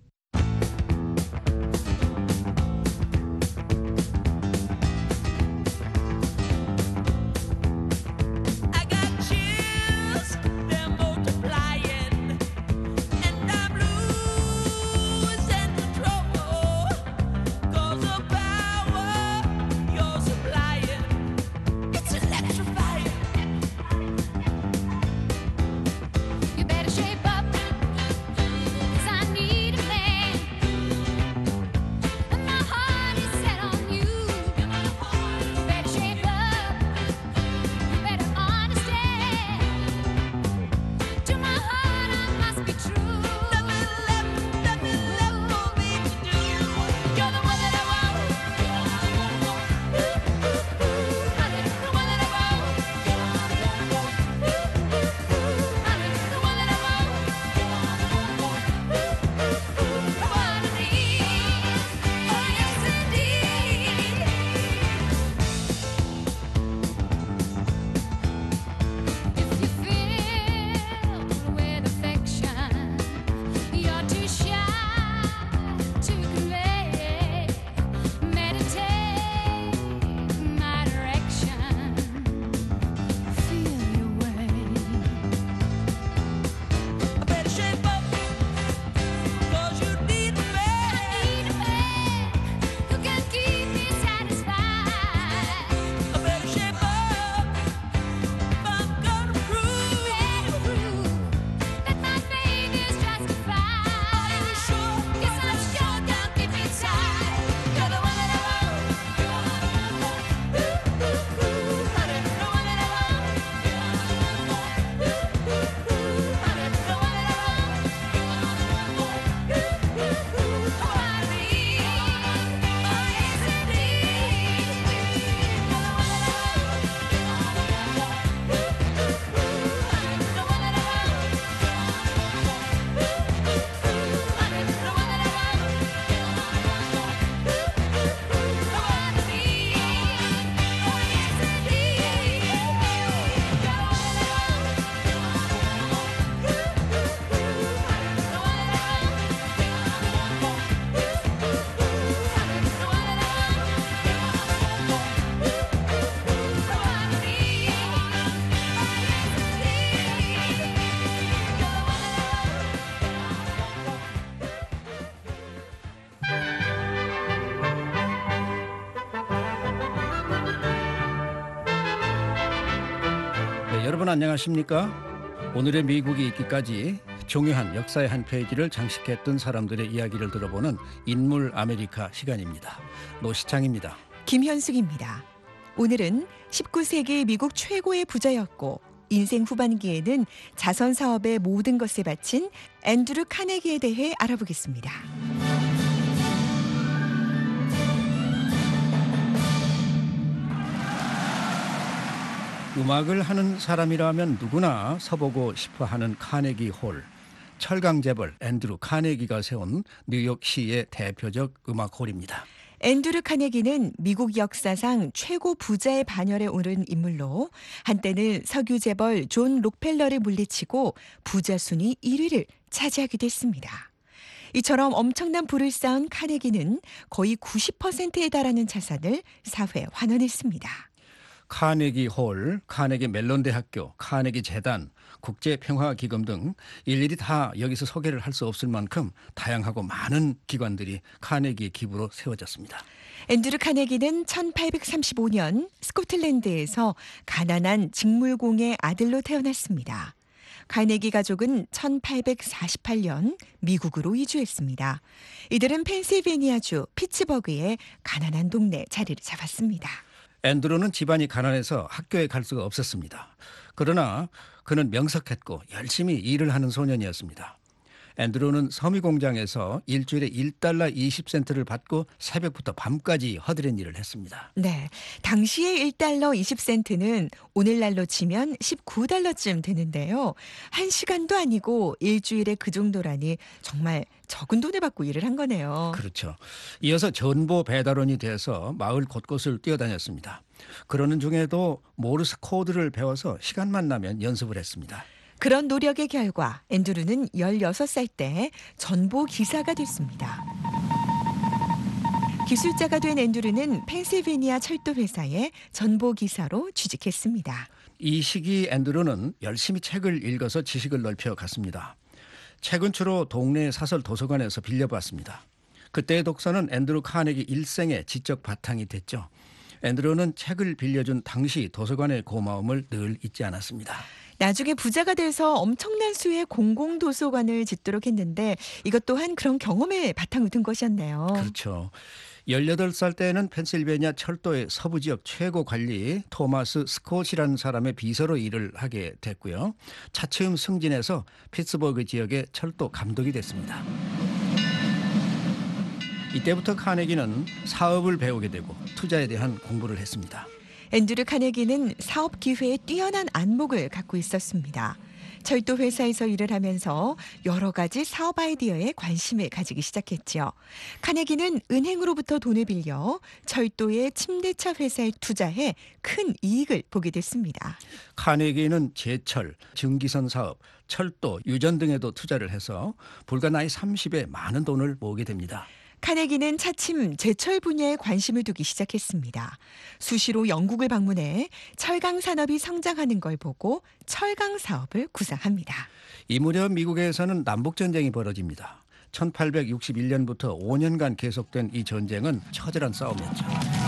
I got chills, they're multiplying, and I'm losing control. 'Cause the power you're supplying, it's electrifying. You better shape up, 'cause I need a man. And my heart is set on you. You better shape up, you better understand. To my heart I must be true. Nothing left, nothing left for me to do. You're the one that I want. Honey, the one that I want. Honey, the one that I want. The one I need. Oh yes indeed. If you feel with affection, you're too shy to convey. Meditate my direction. Feel your way. I better shape up, 'cause you need a man. I need a man who can keep me satisfied. I better shape up if I'm gonna prove. Better prove that my faith is justified. Are you sure? Yes, I'm sure. Down deep inside, You're the one that I want. Honey, the one that I want. Honey, the one that I want. The one I need. Oh yes indeed. You're the one that I want. Honey, the one that I want. Honey, the one that I want. The one I need. Oh yes indeed. You're the one that I want. The one that I want. 네, 여러분 안녕하십니까? 오늘의 미국이 있기까지 중요한 역사의 한 페이지를 장식했던 사람들의 이야기를 들어보는 인물 아메리카 시간입니다. 노시창입니다. 김현숙입니다. 오늘은 십구 세기 미국 최고의 부자였고 인생 후반기에는 자선 사업의 모든 것을 바친 앤드루 카네기에 대해 알아보겠습니다. 음악을 하는 사람이라면 누구나 서보고 싶어하는 카네기 홀. 철강재벌 앤드루 카네기가 세운 뉴욕시의 대표적 음악홀입니다. 앤드루 카네기는 미국 역사상 최고 부자의 반열에 오른 인물로 한때는 석유 재벌 존 록펠러를 물리치고 부자 순위 일 위를 차지하기도 했습니다. 이처럼 엄청난 부를 쌓은 카네기는 거의 구십 퍼센트에 달하는 자산을 사회에 환원했습니다. 카네기 홀, 카네기 멜론 대학교, 카네기 재단, 국제평화기금 등 일일이 다 여기서 소개를 할 수 없을 만큼 다양하고 많은 기관들이 카네기의 기부로 세워졌습니다. 앤드루 카네기는 천팔백삼십오 년 스코틀랜드에서 가난한 직물공의 아들로 태어났습니다. 카네기 가족은 천팔백사십팔 년 미국으로 이주했습니다. 이들은 펜실베니아주 피츠버그의 가난한 동네 자리를 잡았습니다. 앤드루는 집안이 가난해서 학교에 갈 수가 없었습니다. 그러나 그는 명석했고 열심히 일을 하는 소년이었습니다. 앤드루는 섬유 공장에서 일주일에 일 달러 이십 센트를 받고 새벽부터 밤까지 허드렛 일을 했습니다. 네, 당시의 일 달러 이십 센트는 오늘날로 치면 십구 달러쯤 되는데요. 한 시간도 아니고 일주일에 그 정도라니 정말 적은 돈을 받고 일을 한 거네요. 그렇죠. 이어서 전보 배달원이 돼서 마을 곳곳을 뛰어다녔습니다. 그러는 중에도 모르스 코드를 배워서 시간만 나면 연습을 했습니다. 그런 노력의 결과 앤드루는 열여섯 살 때 전보 기사가 됐습니다. 기술자가 된 앤드루는 펜실베니아 철도 회사에 전보 기사로 취직했습니다. 이 시기 앤드루는 열심히 책을 읽어서 지식을 넓혀갔습니다. 책은 주로 동네 사설 도서관에서 빌려봤습니다. 그때의 독서는 앤드루 카네기 일생의 지적 바탕이 됐죠. 앤드루는 책을 빌려준 당시 도서관의 고마움을 늘 잊지 않았습니다. 나중에 부자가 돼서 엄청난 수의 공공도서관을 짓도록 했는데 이것 또한 그런 경험에 바탕을 둔 것이었네요. 그렇죠. 열여덟 살 때는 펜실베니아 철도의 서부 지역 최고 관리 토마스 스콧이라는 사람의 비서로 일을 하게 됐고요. 차츰 승진해서 피츠버그 지역의 철도 감독이 됐습니다. 이때부터 카네기는 사업을 배우게 되고 투자에 대한 공부를 했습니다. 앤드루 카네기는 사업 기회에 뛰어난 안목을 갖고 있었습니다. 철도 회사에서 일을 하면서 여러 가지 사업 아이디어에 관심을 가지기 시작했죠. 카네기는 은행으로부터 돈을 빌려 철도의 침대차 회사에 투자해 큰 이익을 보게 됐습니다. 카네기는 제철, 증기선 사업, 철도, 유전 등에도 투자를 해서 불과 나이 서른에 많은 돈을 모으게 됩니다. 카네기는 차츰 제철 분야에 관심을 두기 시작했습니다. 수시로 영국을 방문해 철강 산업이 성장하는 걸 보고 철강 사업을 구상합니다. 이 무렵 미국에서는 남북전쟁이 벌어집니다. 천팔백육십일 년부터 오 년간 계속된 이 전쟁은 처절한 싸움이었죠.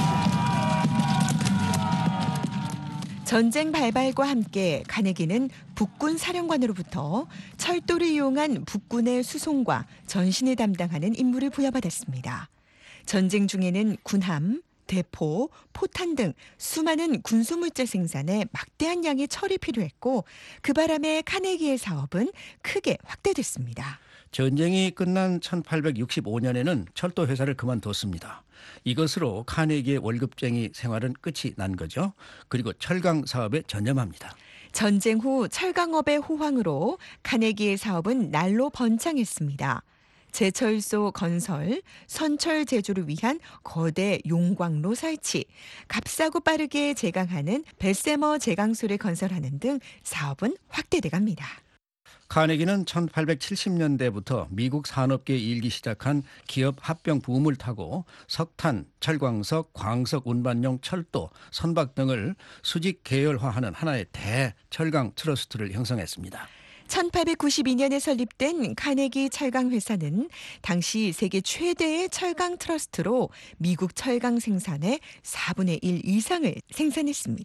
전쟁 발발과 함께 카네기는 북군 사령관으로부터 철도를 이용한 북군의 수송과 전신을 담당하는 임무를 부여받았습니다. 전쟁 중에는 군함, 대포, 포탄 등 수많은 군수물자 생산에 막대한 양의 철이 필요했고 그 바람에 카네기의 사업은 크게 확대됐습니다. 전쟁이 끝난 천팔백육십오 년에는 철도 회사를 그만뒀습니다. 이것으로 카네기의 월급쟁이 생활은 끝이 난 거죠. 그리고 철강 사업에 전념합니다. 전쟁 후 철강업의 호황으로 카네기의 사업은 날로 번창했습니다. 제철소 건설, 선철 제조를 위한 거대 용광로 설치, 값싸고 빠르게 제강하는 벨세머 제강소를 건설하는 등 사업은 확대돼 갑니다. 카네기는 천팔백칠십 년대부터 미국 산업계에 일기 시작한 기업 합병 붐을 타고 석탄, 철광석, 광석 운반용 철도, 선박 등을 수직 계열화하는 하나의 대철강 트러스트를 형성했습니다. 천팔백구십이 년에 설립된 카네기 철강 회사는 당시 세계 최대의 철강 트러스트로 미국 철강 생산의 사분의 일 이상을 생산했습니다.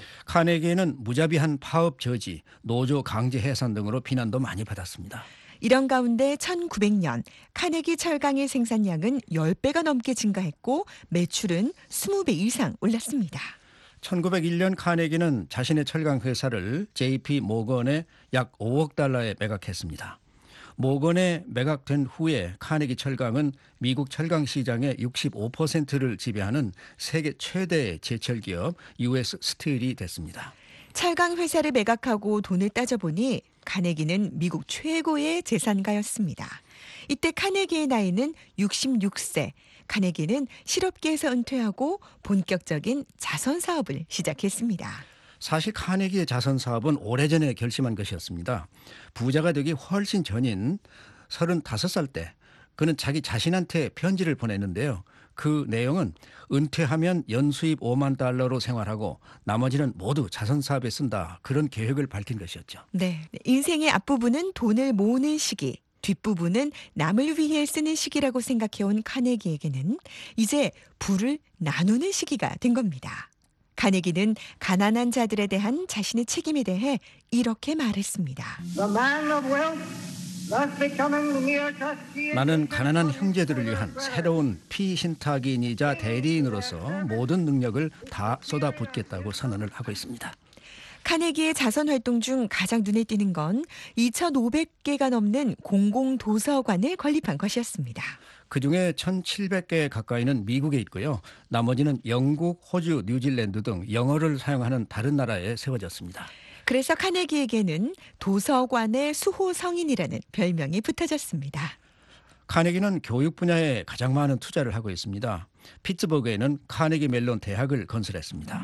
카네기는 무자비한 파업 저지, 노조 강제 해산 등으로 비난도 많이 받았습니다. 이런 가운데 천구백 년 카네기 철강의 생산량은 십 배가 넘게 증가했고 매출은 이십 배 이상 올랐습니다. 천구백일 년 카네기는 자신의 철강 회사를 제이피 모건에 약 오억 달러에 매각했습니다. 모건에 매각된 후에 카네기 철강은 미국 철강 시장의 육십오 퍼센트를 지배하는 세계 최대의 제철 기업 유에스 스틸이 됐습니다. 철강 회사를 매각하고 돈을 따져보니 카네기는 미국 최고의 재산가였습니다. 이때 카네기의 나이는 육십육 세. 카네기는 실업계에서 은퇴하고 본격적인 자선 사업을 시작했습니다. 사실 카네기의 자선 사업은 오래전에 결심한 것이었습니다. 부자가 되기 훨씬 전인 서른다섯 살 때 그는 자기 자신한테 편지를 보냈는데요. 그 내용은 은퇴하면 연수입 오만 달러로 생활하고 나머지는 모두 자선 사업에 쓴다. 그런 계획을 밝힌 것이었죠. 네, 인생의 앞부분은 돈을 모으는 시기, 뒷부분은 남을 위해 쓰는 시기라고 생각해온 카네기에게는 이제 부를 나누는 시기가 된 겁니다. 카네기는 가난한 자들에 대한 자신의 책임에 대해 이렇게 말했습니다. The man of wealth, thus becoming the mere trustee. 나는 가난한 형제들을 위한 새로운 피신탁인이자 대리인으로서 모든 능력을 다 쏟아붓겠다고 선언을 하고 있습니다. 카네기의 자선 활동 중 가장 눈에 띄는 건 이천오백 개가 넘는 공공도서관을 건립한 것이었습니다. 그중에 천칠백 개 가까이는 미국에 있고요. 나머지는 영국, 호주, 뉴질랜드 등 영어를 사용하는 다른 나라에 세워졌습니다. 그래서 카네기에게는 도서관의 수호 성인이라는 별명이 붙어졌습니다. 카네기는 교육 분야에 가장 많은 투자를 하고 있습니다. 피츠버그에는 카네기 멜론 대학을 건설했습니다.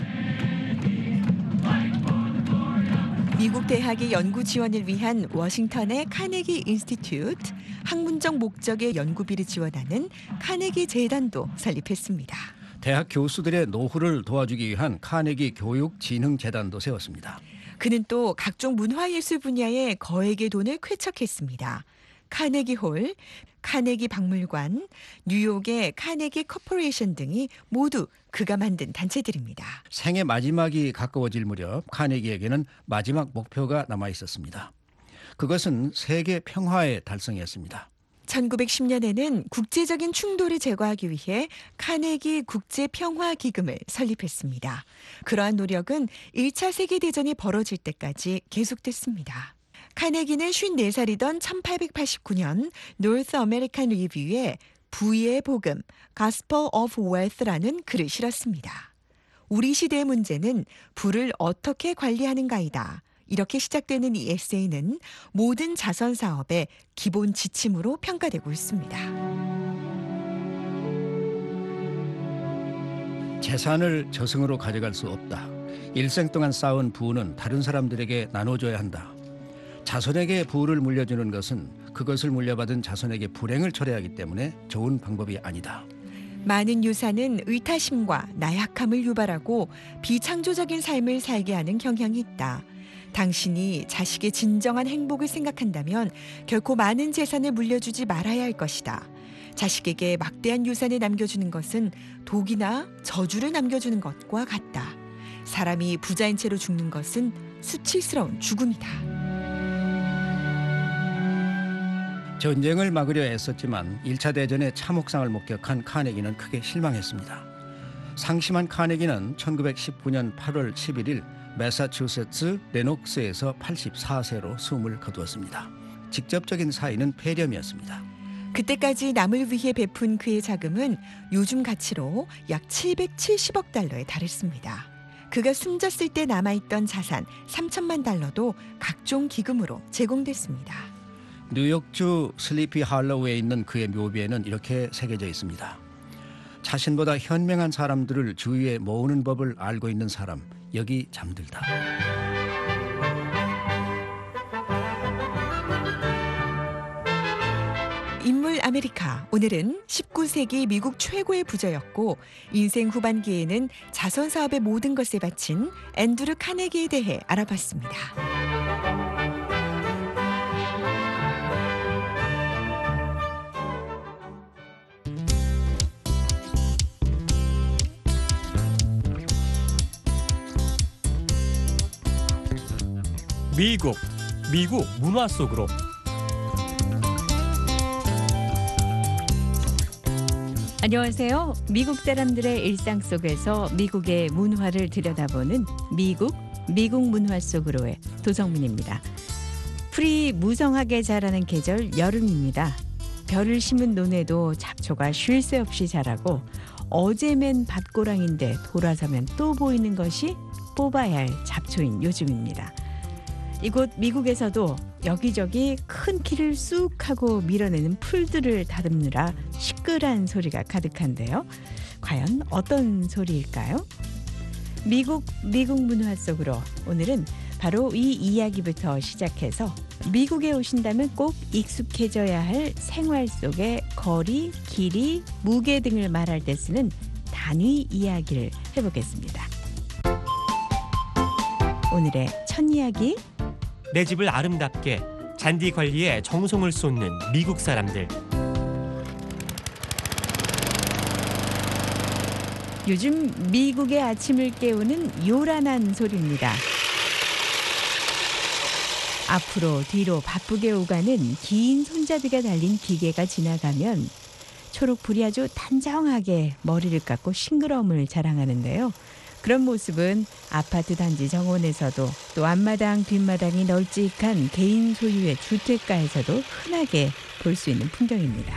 미국 대학의 연구 지원을 위한 워싱턴의 카네기 인스티튜트, 학문적 목적의 연구비를 지원하는 카네기 재단도 설립했습니다. 대학 교수들의 노후를 도와주기 위한 카네기 교육진흥재단도 세웠습니다. 그는 또 각종 문화예술 분야에 거액의 돈을 쾌척했습니다. 카네기 홀, 카네기 박물관, 뉴욕의 카네기 코퍼레이션 등이 모두 그가 만든 단체들입니다. 생의 마지막이 가까워질 무렵 카네기에게는 마지막 목표가 남아 있었습니다. 그것은 세계 평화의 달성이었습니다. 천구백십 년에는 국제적인 충돌을 제거하기 위해 카네기 국제평화기금을 설립했습니다. 그러한 노력은 일 차 세계대전이 벌어질 때까지 계속됐습니다. 카네기는 쉰네 살이던 천팔백팔십구 년 노스 아메리칸 리뷰에 부의 복음, Gospel of Wealth라는 글을 실었습니다. 우리 시대의 문제는 부를 어떻게 관리하는가이다. 이렇게 시작되는 이 에세이는 모든 자선 사업의 기본 지침으로 평가되고 있습니다. 재산을 저승으로 가져갈 수 없다. 일생 동안 쌓은 부는 다른 사람들에게 나눠줘야 한다. 자손에게 부를 물려주는 것은 그것을 물려받은 자손에게 불행을 초래하기 때문에 좋은 방법이 아니다. 많은 유산은 의타심과 나약함을 유발하고 비창조적인 삶을 살게 하는 경향이 있다. 당신이 자식의 진정한 행복을 생각한다면 결코 많은 재산을 물려주지 말아야 할 것이다. 자식에게 막대한 유산을 남겨주는 것은 독이나 저주를 남겨주는 것과 같다. 사람이 부자인 채로 죽는 것은 수치스러운 죽음이다. 전쟁을 막으려 애썼지만 일 차 대전의 참혹상을 목격한 카네기는 크게 실망했습니다. 상심한 카네기는 천구백십구 년 팔월 십일일 매사추세츠 레녹스에서 팔십사 세로 숨을 거두었습니다. 직접적인 사인은 폐렴이었습니다. 그때까지 남을 위해 베푼 그의 자금은 요즘 가치로 약 칠백칠십억 달러에 달했습니다. 그가 숨졌을 때 남아있던 자산 삼천만 달러도 각종 기금으로 제공됐습니다. 뉴욕주 슬리피 할로우에 있는 그의 묘비에는 이렇게 새겨져 있습니다. 자신보다 현명한 사람들을 주위에 모으는 법을 알고 있는 사람, 여기 잠들다. 인물 아메리카. 오늘은 십구 세기 미국 최고의 부자였고 인생 후반기에는 자선 사업의 모든 것을 바친 앤드루 카네기에 대해 알아봤습니다. 미국, 미국 문화 속으로. 안녕하세요. 미국 사람들의 일상 속에서 미국의 문화를 들여다보는 미국, 미국 문화 속으로의 도성민입니다. 풀이 무성하게 자라는 계절 여름입니다. 벼를 심은 논에도 잡초가 쉴 새 없이 자라고 어제 맨 밭고랑인데 돌아서면 또 보이는 것이 뽑아야 할 잡초인 요즘입니다. 이곳 미국에서도 여기저기 큰 키를 쑥 하고 밀어내는 풀들을 다듬느라 시끌한 소리가 가득한데요. 과연 어떤 소리일까요? 미국, 미국 문화 속으로 오늘은 바로 이 이야기부터 시작해서 미국에 오신다면 꼭 익숙해져야 할 생활 속의 거리, 길이, 무게 등을 말할 때 쓰는 단위 이야기를 해보겠습니다. 오늘의 첫 이야기, 내 집을 아름답게 잔디 관리에 정성을 쏟는 미국 사람들. 요즘 미국의 아침을 깨우는 요란한 소리입니다. 앞으로 뒤로 바쁘게 오가는 긴 손잡이가 달린 기계가 지나가면 초록불이 아주 단정하게 머리를 깎고 싱그러움을 자랑하는데요. 그런 모습은 아파트 단지 정원에서도 또 앞마당 뒷마당이 널찍한 개인 소유의 주택가에서도 흔하게 볼 수 있는 풍경입니다.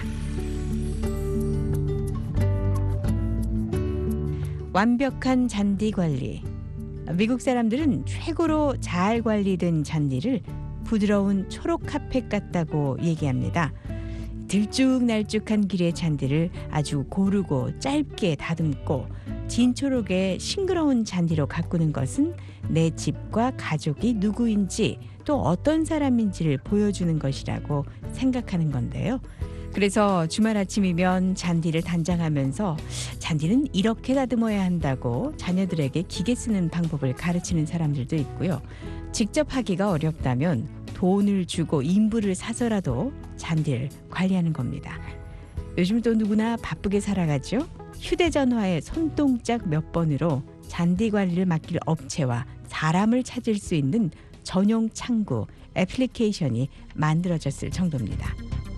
완벽한 잔디 관리. 미국 사람들은 최고로 잘 관리된 잔디를 부드러운 초록 카펫 같다고 얘기합니다. 들쭉날쭉한 길의 잔디를 아주 고르고 짧게 다듬고 진초록의 싱그러운 잔디로 가꾸는 것은 내 집과 가족이 누구인지 또 어떤 사람인지를 보여주는 것이라고 생각하는 건데요. 그래서 주말 아침이면 잔디를 단장하면서 잔디는 이렇게 다듬어야 한다고 자녀들에게 기계 쓰는 방법을 가르치는 사람들도 있고요. 직접 하기가 어렵다면 돈을 주고 인부를 사서라도 잔디를 관리하는 겁니다. 요즘 또 누구나 바쁘게 살아가죠. 휴대전화의 손동작 몇 번으로 잔디 관리를 맡길 업체와 사람을 찾을 수 있는 전용 창구, 애플리케이션이 만들어졌을 정도입니다.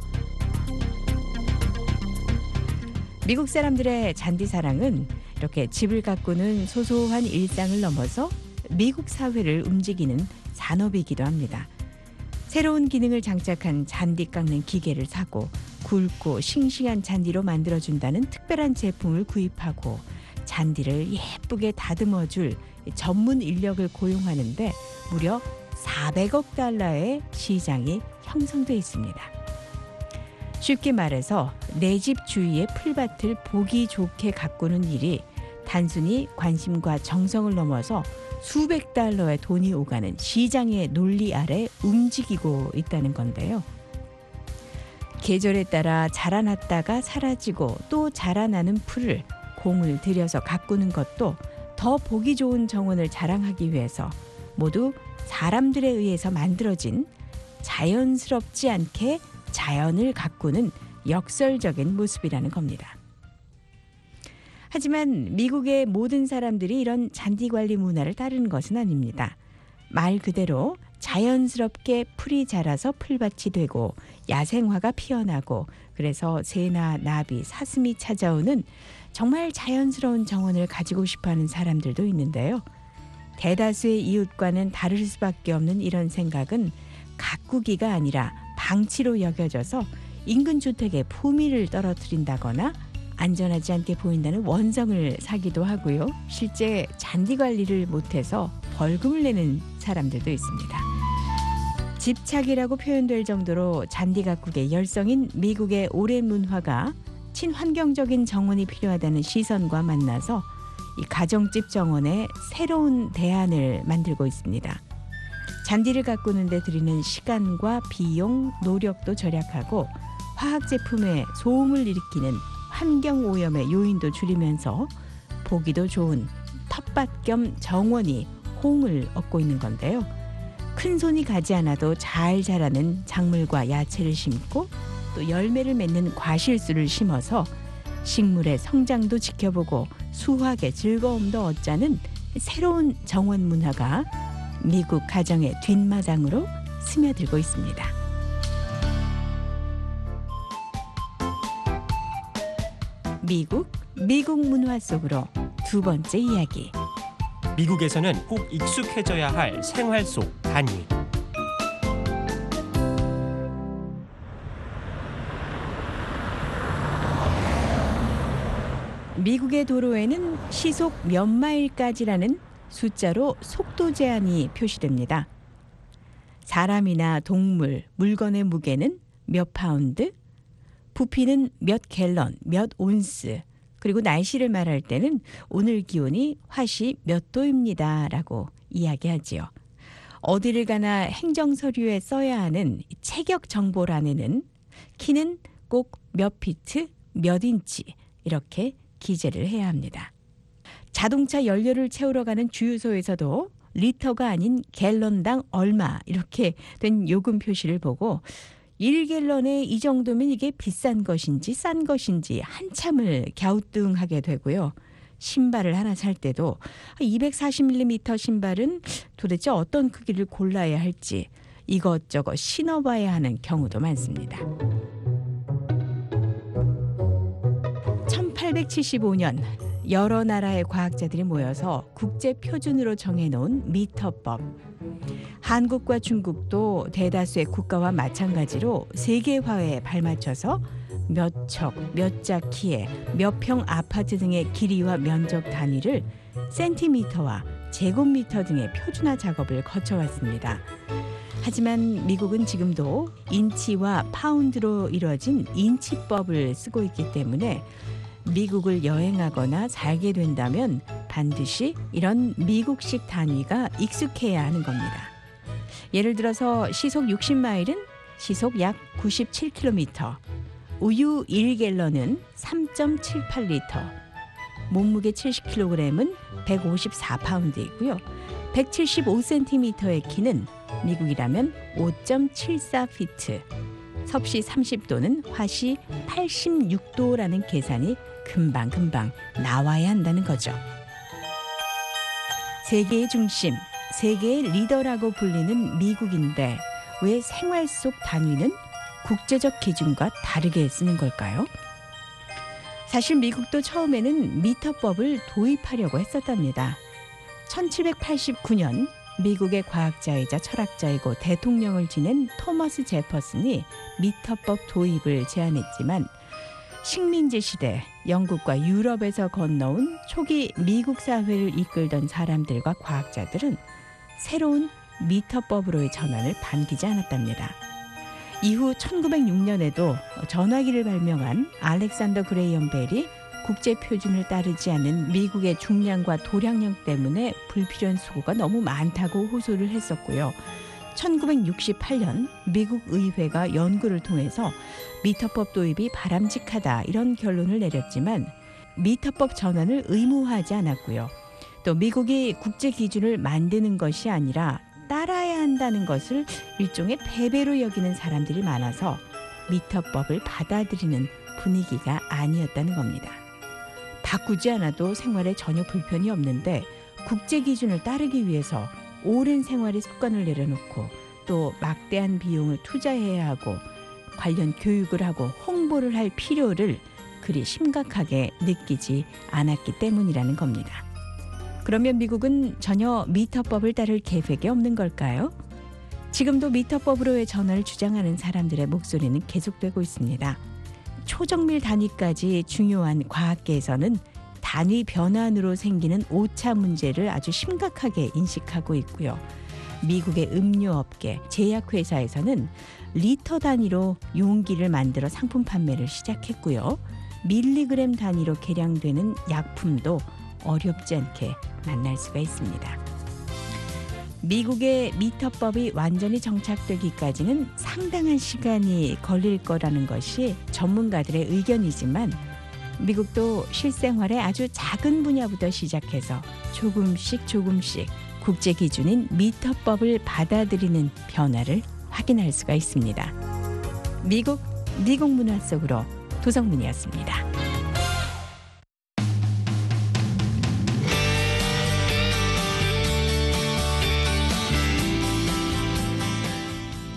미국 사람들의 잔디 사랑은 이렇게 집을 가꾸는 소소한 일상을 넘어서 미국 사회를 움직이는 산업이기도 합니다. 새로운 기능을 장착한 잔디 깎는 기계를 사고 굵고 싱싱한 잔디로 만들어준다는 특별한 제품을 구입하고 잔디를 예쁘게 다듬어줄 전문 인력을 고용하는데 무려 사백억 달러의 시장이 형성돼 있습니다. 쉽게 말해서 내 집 주위의 풀밭을 보기 좋게 가꾸는 일이 단순히 관심과 정성을 넘어서 수백 달러의 돈이 오가는 시장의 논리 아래 움직이고 있다는 건데요. 계절에 따라 자라났다가 사라지고 또 자라나는 풀을 공을 들여서 가꾸는 것도 더 보기 좋은 정원을 자랑하기 위해서 모두 사람들에 의해서 만들어진 자연스럽지 않게 자연을 가꾸는 역설적인 모습이라는 겁니다. 하지만 미국의 모든 사람들이 이런 잔디 관리 문화를 따르는 것은 아닙니다. 말 그대로 자연스럽게 풀이 자라서 풀밭이 되고 야생화가 피어나고 그래서 새나 나비, 사슴이 찾아오는 정말 자연스러운 정원을 가지고 싶어하는 사람들도 있는데요. 대다수의 이웃과는 다를 수밖에 없는 이런 생각은 가꾸기가 아니라 방치로 여겨져서 인근 주택의 품위를 떨어뜨린다거나 안전하지 않게 보인다는 원성을 사기도 하고요. 실제 잔디 관리를 못해서 벌금을 내는 사람들도 있습니다. 집착이라고 표현될 정도로 잔디 가꾸기에 열성인 미국의 오랜 문화가 친환경적인 정원이 필요하다는 시선과 만나서 이 가정집 정원에 새로운 대안을 만들고 있습니다. 잔디를 가꾸는 데 들이는 시간과 비용, 노력도 절약하고 화학 제품의 소음을 일으키는 환경 오염의 요인도 줄이면서 보기도 좋은 텃밭 겸 정원이 호응을 얻고 있는 건데요. 큰 손이 가지 않아도 잘 자라는 작물과 야채를 심고 또 열매를 맺는 과실수를 심어서 식물의 성장도 지켜보고 수확의 즐거움도 얻자는 새로운 정원 문화가 미국 가정의 뒷마당으로 스며들고 있습니다. 미국, 미국 문화 속으로 두 번째 이야기. 미국에서는 꼭 익숙해져야 할 생활 속 단위. 미국의 도로에는 시속 몇 마일까지라는 숫자로 속도 제한이 표시됩니다. 사람이나 동물, 물건의 무게는 몇 파운드, 부피는 몇 갤런, 몇 온스, 그리고 날씨를 말할 때는 오늘 기온이 화씨 몇 도입니다 라고 이야기하지요. 어디를 가나 행정서류에 써야 하는 체격 정보란에는 키는 꼭 몇 피트, 몇 인치 이렇게 기재를 해야 합니다. 자동차 연료를 채우러 가는 주유소에서도 리터가 아닌 갤런당 얼마 이렇게 된 요금 표시를 보고 일 갤런에 이 정도면 이게 비싼 것인지 싼 것인지 한참을 갸우뚱하게 되고요. 신발을 하나 살 때도 이백사십 밀리미터 신발은 도대체 어떤 크기를 골라야 할지 이것저것 신어봐야 하는 경우도 많습니다. 천팔백칠십오 년 여러 나라의 과학자들이 모여서 국제 표준으로 정해놓은 미터법. 한국과 중국도 대다수의 국가와 마찬가지로 세계화에 발맞춰서 몇 척, 몇 자 키에 몇 평 아파트 등의 길이와 면적 단위를 센티미터와 제곱미터 등의 표준화 작업을 거쳐왔습니다. 하지만 미국은 지금도 인치와 파운드로 이루어진 인치법을 쓰고 있기 때문에 미국을 여행하거나 살게 된다면 반드시 이런 미국식 단위가 익숙해야 하는 겁니다. 예를 들어서 시속 육십 마일은 시속 약 구십칠 킬로미터, 우유 일 갤런은 삼 점 칠팔 리터, 몸무게 칠십 킬로그램은 백오십사 파운드이고요. 백칠십오 센티미터의 키는 미국이라면 오 점 칠사 피트, 섭씨 삼십 도는 화씨 팔십육 도라는 계산이 금방금방 나와야 한다는 거죠. 세계의 중심, 세계의 리더라고 불리는 미국인데 왜 생활 속 단위는 국제적 기준과 다르게 쓰는 걸까요? 사실 미국도 처음에는 미터법을 도입하려고 했었답니다. 천칠백팔십구 년 미국의 과학자이자 철학자이고 대통령을 지낸 토머스 제퍼슨이 미터법 도입을 제안했지만 식민지 시대 영국과 유럽에서 건너온 초기 미국 사회를 이끌던 사람들과 과학자들은 새로운 미터법으로의 전환을 반기지 않았답니다. 이후 천구백육 년에도 전화기를 발명한 알렉산더 그레이엄 벨이 국제 표준을 따르지 않는 미국의 중량과 도량령 때문에 불필요한 수고가 너무 많다고 호소를 했었고요. 천구백육십팔 년 미국 의회가 연구를 통해서 미터법 도입이 바람직하다 이런 결론을 내렸지만 미터법 전환을 의무화하지 않았고요. 또 미국이 국제 기준을 만드는 것이 아니라 따라야 한다는 것을 일종의 패배로 여기는 사람들이 많아서 미터법을 받아들이는 분위기가 아니었다는 겁니다. 바꾸지 않아도 생활에 전혀 불편이 없는데 국제 기준을 따르기 위해서 오랜 생활의 습관을 내려놓고 또 막대한 비용을 투자해야 하고 관련 교육을 하고 홍보를 할 필요를 그리 심각하게 느끼지 않았기 때문이라는 겁니다. 그러면 미국은 전혀 미터법을 따를 계획이 없는 걸까요? 지금도 미터법으로의 전환을 주장하는 사람들의 목소리는 계속되고 있습니다. 초정밀 단위까지 중요한 과학계에서는 단위 변환으로 생기는 오차 문제를 아주 심각하게 인식하고 있고요. 미국의 음료업계, 제약회사에서는 리터 단위로 용기를 만들어 상품 판매를 시작했고요. 밀리그램 단위로 계량되는 약품도 어렵지 않게 만날 수가 있습니다. 미국의 미터법이 완전히 정착되기까지는 상당한 시간이 걸릴 거라는 것이 전문가들의 의견이지만 미국도 실생활의 아주 작은 분야부터 시작해서 조금씩 조금씩 국제 기준인 미터법을 받아들이는 변화를 확인할 수가 있습니다. 미국, 미국 문화 속으로 도성문이었습니다.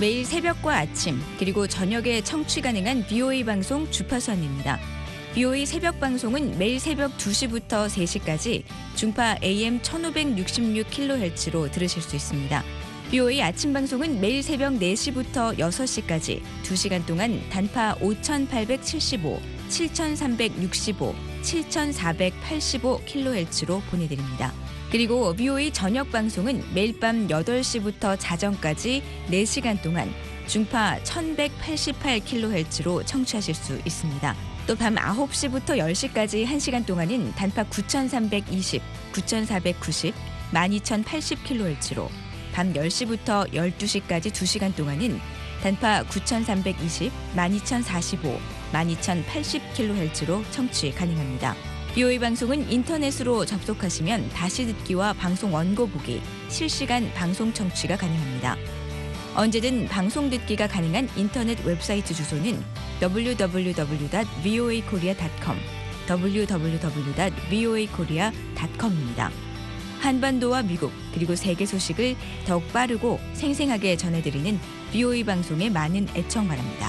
매일 새벽과 아침 그리고 저녁에 청취 가능한 비오에이 방송 주파수입니다. 비오에이 새벽 방송은 매일 새벽 두 시부터 세 시까지 중파 에이엠 천오백육십육 킬로헤르츠로 들으실 수 있습니다. 비오에이 아침 방송은 매일 새벽 네 시부터 여섯 시까지 두 시간 동안 단파 오천팔백칠십오, 칠천삼백육십오, 칠천사백팔십오 킬로헤르츠로 보내드립니다. 그리고 비오에이 저녁 방송은 매일 밤 여덟 시부터 자정까지 네 시간 동안 중파 천백팔십팔 킬로헤르츠로 청취하실 수 있습니다. 또 밤 아홉 시부터 열 시까지 한 시간 동안은 단파 구천삼백이십, 구천사백구십, 만 이천팔십 킬로헤르츠로 밤 열 시부터 열두 시까지 두 시간 동안은 단파 구천삼백이십, 만 이천사십오, 만 이천팔십 킬로헤르츠로 청취 가능합니다. 비오에이 방송은 인터넷으로 접속하시면 다시 듣기와 방송 원고 보기, 실시간 방송 청취가 가능합니다. 언제든 방송 듣기가 가능한 인터넷 웹사이트 주소는 더블유 더블유 더블유 닷 브이오에이 코리아 닷 컴, 더블유 더블유 더블유 닷 브이오에이 코리아 닷 컴입니다. 한반도와 미국 그리고 세계 소식을 더욱 빠르고 생생하게 전해드리는 비오에이 방송의 많은 애청 바랍니다.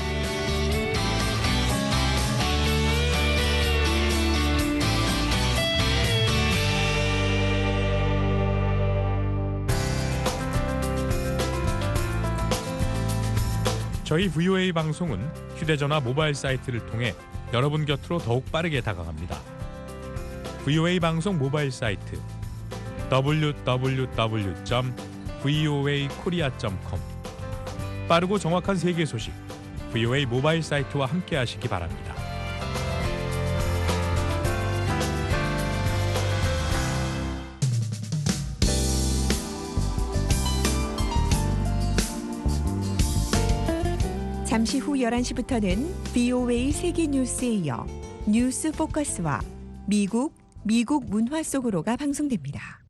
저희 브이오에이 방송은 휴대전화 모바일 사이트를 통해 여러분 곁으로 더욱 빠르게 다가갑니다. 브이오에이 방송 모바일 사이트 더블유 더블유 더블유 점 브이오에이 코리아 점 컴 빠르고 정확한 세계 소식 브이오에이 모바일 사이트와 함께 하시기 바랍니다. 잠시 후 열한 시부터는 비오에이 세계 뉴스에 이어 뉴스 포커스와 미국, 미국 문화 속으로가 방송됩니다.